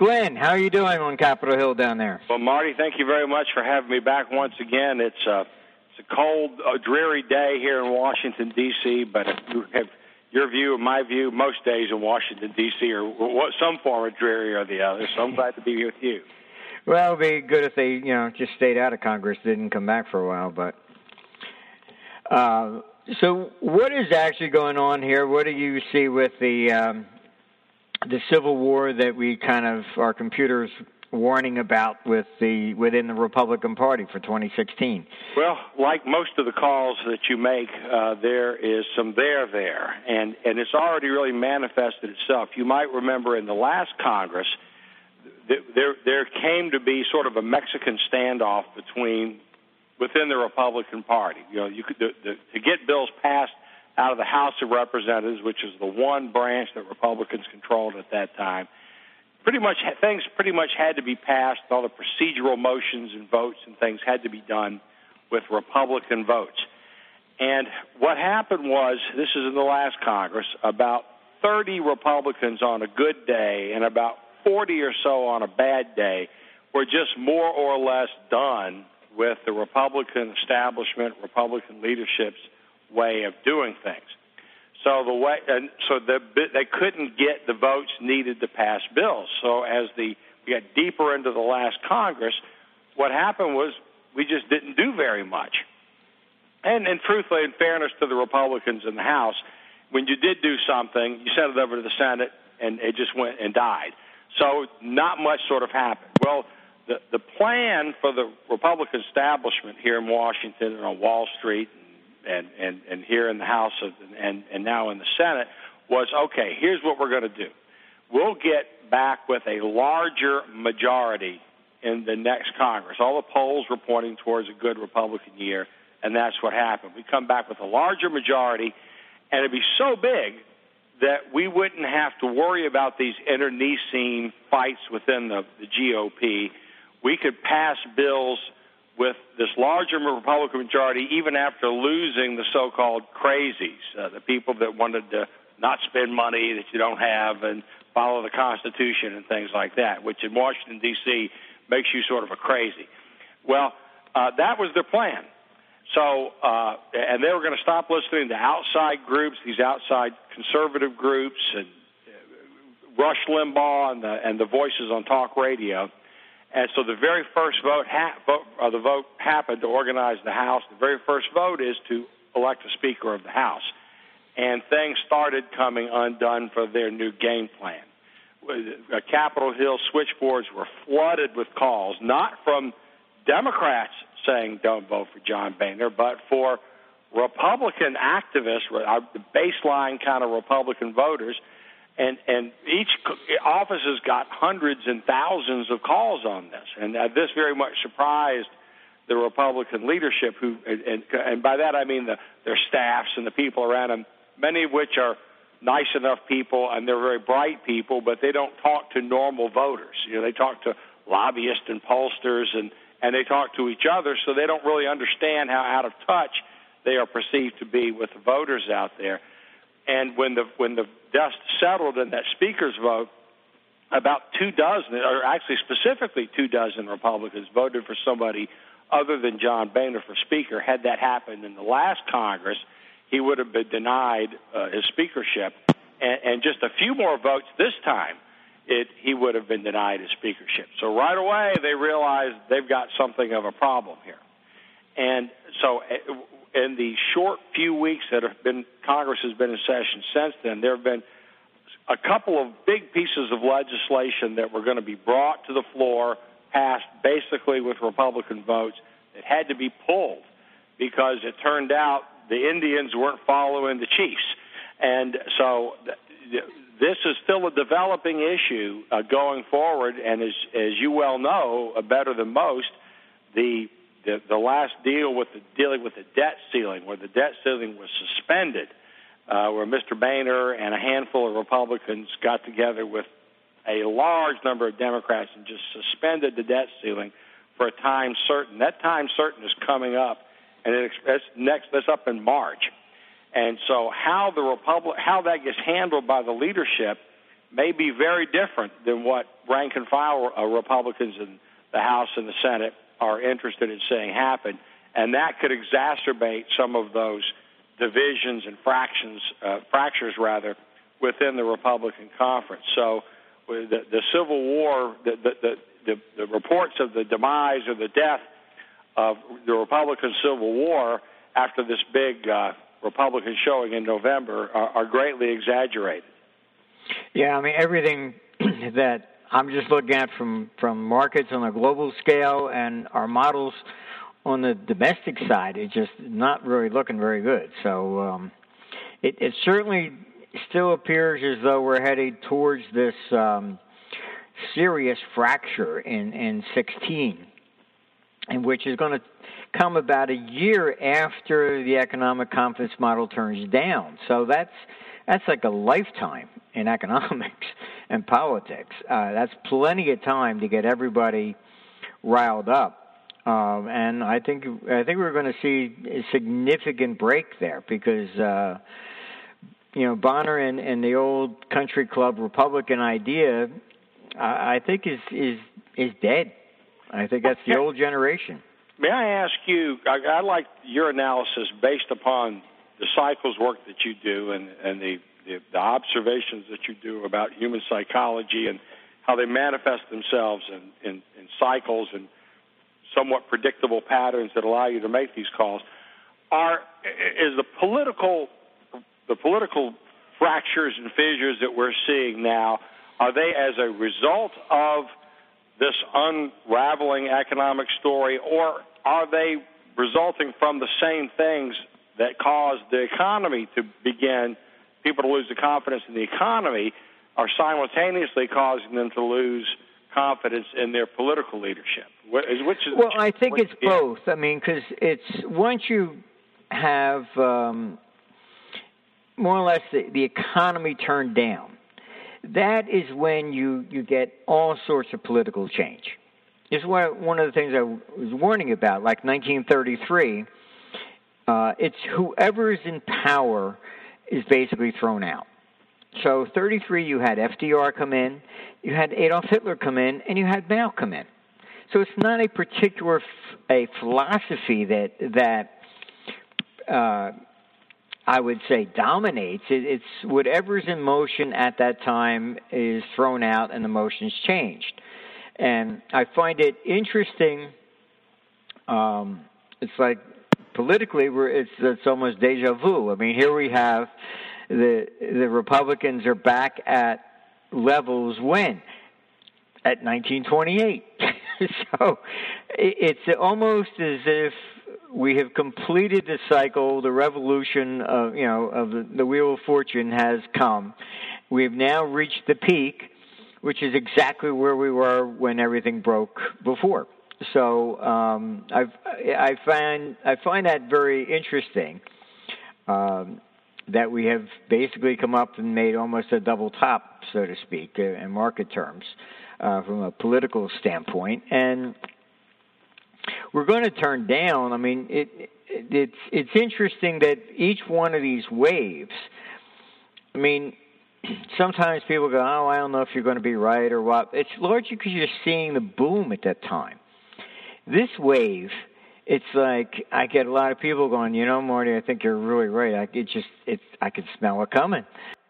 Glenn, how are you doing on Capitol Hill down there? Well, Marty, thank you very much for having me back once again. It's a cold, dreary day here in Washington, D.C., but if you have your view and my view, most days in Washington, D.C. are some form of dreary or the other, so I'm glad to be here with you. Well, it'd be good if they, just stayed out of Congress, didn't come back for a while, but... So what is actually going on here? What do you see with the civil war that we our computers warning about within the Republican Party for 2016? Well, like most of the calls that you make, there is some there, and it's already really manifested itself. You might remember in the last Congress, there came to be sort of a Mexican standoff within the Republican Party. You could to get bills passed out of the House of Representatives, which is the one branch that Republicans controlled at that time. Things pretty much had to be passed. All the procedural motions and votes and things had to be done with Republican votes. And what happened was, this is in the last Congress, about 30 Republicans on a good day and about 40 or so on a bad day were just more or less done with the Republican establishment, Republican leadership's way of doing things. So they couldn't get the votes needed to pass bills. So as we got deeper into the last Congress, what happened was we just didn't do very much. And truthfully, in fairness to the Republicans in the House, when you did do something, you sent it over to the Senate, and it just went and died. So not much sort of happened. Well, the plan for the Republican establishment here in Washington and on Wall Street and here in the House and now in the Senate was, okay, here's what we're going to do. We'll get back with a larger majority in the next Congress. All the polls were pointing towards a good Republican year, and that's what happened. We come back with a larger majority, and it'd be so big that we wouldn't have to worry about these internecine fights within the GOP. We could pass bills with this larger Republican majority even after losing the so-called crazies, the people that wanted to not spend money that you don't have and follow the Constitution and things like that, which in Washington, D.C. makes you sort of a crazy. Well, that was their plan. So, and they were going to stop listening to outside groups, these outside conservative groups, and Rush Limbaugh and the voices on talk radio. And so the very first vote happened to organize the House. The very first vote is to elect a Speaker of the House. And things started coming undone for their new game plan. Capitol Hill switchboards were flooded with calls, not from Democrats saying don't vote for John Boehner, but for Republican activists, the baseline kind of Republican voters. And each office has got hundreds and thousands of calls on this. And this very much surprised the Republican leadership, and by that I mean their staffs and the people around them, many of which are nice enough people and they're very bright people, but they don't talk to normal voters. They talk to lobbyists and pollsters, and they talk to each other, so they don't really understand how out of touch they are perceived to be with the voters out there. And when the dust settled in that Speaker's vote, about 24, or actually specifically 24 Republicans voted for somebody other than John Boehner for Speaker. Had that happened in the last Congress, he would have been denied his speakership. And just a few more votes this time, he would have been denied his speakership. So right away, they realized they've got something of a problem here. And so in the short few weeks that Congress has been in session since then, there have been a couple of big pieces of legislation that were going to be brought to the floor, passed basically with Republican votes, that had to be pulled because it turned out the Indians weren't following the chiefs. And so this is still a developing issue going forward, and as you well know, better than most, the last dealing with the debt ceiling, where the debt ceiling was suspended, where Mr. Boehner and a handful of Republicans got together with a large number of Democrats and just suspended the debt ceiling for a time certain. That time certain is coming up, and that's up in March. And so how that gets handled by the leadership may be very different than what rank and file Republicans in the House and the Senate are interested in seeing happen, and that could exacerbate some of those divisions and fractures within the Republican conference. So the Civil War, the reports of the demise or the death of the Republican Civil War after this big Republican showing in November are greatly exaggerated. Yeah, I mean, everything that I'm just looking at from markets on a global scale and our models on the domestic side, it's just not really looking very good. So it certainly still appears as though we're headed towards this serious fracture in 16, and which is going to come about a year after the economic confidence model turns down. So that's like a lifetime in economics and politics. That's plenty of time to get everybody riled up. And I think we're going to see a significant break there because Bonner and the old country club Republican idea, I think is dead. I think that's the old generation. May I ask you? I like your analysis based upon the cycles work that you do and the observations that you do about human psychology and how they manifest themselves in cycles and somewhat predictable patterns that allow you to make these calls. Is the political fractures and fissures that we're seeing now, are they as a result of this unraveling economic story, or are they resulting from the same things that caused the economy to begin, people to lose the confidence in the economy, are simultaneously causing them to lose confidence in their political leadership? I think it's both. I mean, because it's once you have more or less the economy turned down, that is when you get all sorts of political change. It's one of the things I was warning about, like 1933. It's whoever's in power is basically thrown out. So 33, you had FDR come in, you had Adolf Hitler come in, and you had Mao come in. So it's not a particular a philosophy that I would say dominates. It's whatever's in motion at that time is thrown out and the motion's changed. And I find it interesting. It's like politically, it's almost deja vu. I mean, here we have the Republicans are back at levels when? At 1928. So it's almost as if we have completed the cycle, the revolution of the Wheel of Fortune has come. We've now reached the peak, which is exactly where we were when everything broke before. So I find that very interesting. That we have basically come up and made almost a double top, so to speak, in market terms, from a political standpoint, and we're going to turn down. I mean, it's interesting that each one of these waves. I mean, sometimes people go, "Oh, I don't know if you're going to be right or what." It's largely because you're seeing the boom at that time. This wave. It's like I get a lot of people going, Marty, I think you're really right. I can smell it coming.